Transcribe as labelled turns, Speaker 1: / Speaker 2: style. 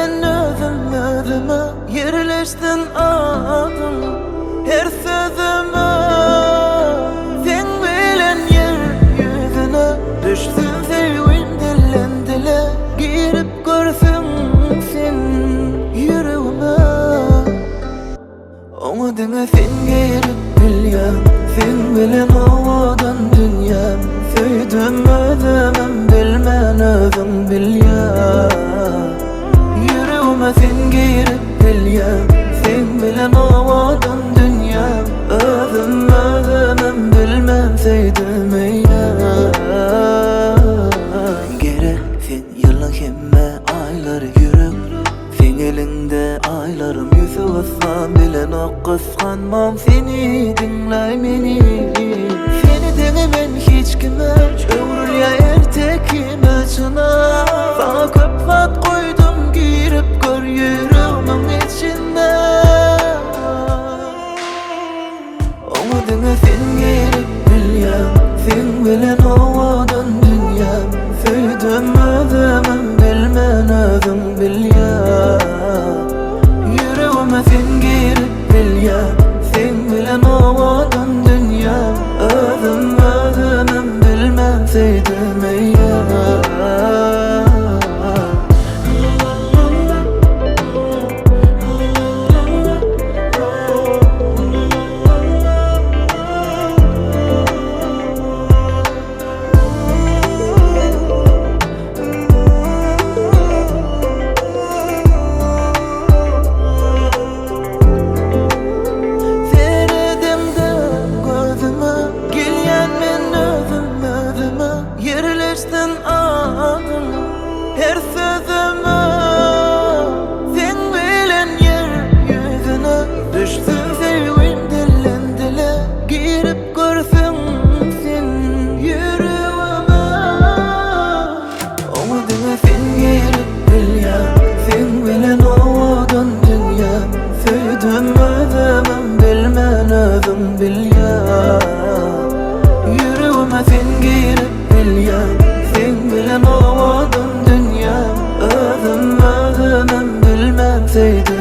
Speaker 1: men özüme yerleştin adım her sözüme. Sen bilen yer yüzüne düştün sevgin dillen dile, girip görsün sen yüreğime. Onu deme sen girip bilyen, sen bilen havadan dünyam. Söydüm özümüm bilmen özüm bilyen. Yüreğime sen girip bilyen, sen bilen havadan dünyam. Özümüm bilmen söydüm eyyem. Gere sen yılın hemme ayları yürek, sen elinde aylarım yüzü ıslan bilen o kıskanmam seni dinlay meni. Seni denemen hiç kime çövrül ya ertekime çına. Sana köp vat koydum girip gör yüreğimin içine. Onu deme sen girip bilyen, sen bilen havadan dünyam. Söydüm özümüm bilmen özüm bilyen. Yüreğime sen girip bilyen, sen bilen havadan dünyam. Özümüm bilmen söydüm eyyem. Yerleştin adım her sözüme. Sen bilen yer yüzüne düştün sevgin dillen dile, girip görsün sen yüreğime. Onu deme sen girip bilyen, sen bilen havadan dünyam. Söydüm özümüm bilmen özüm bilyen. Yüreğime sen girip bilyen, sen bilen havadan dünyam. Özümüm bilmem söydüm.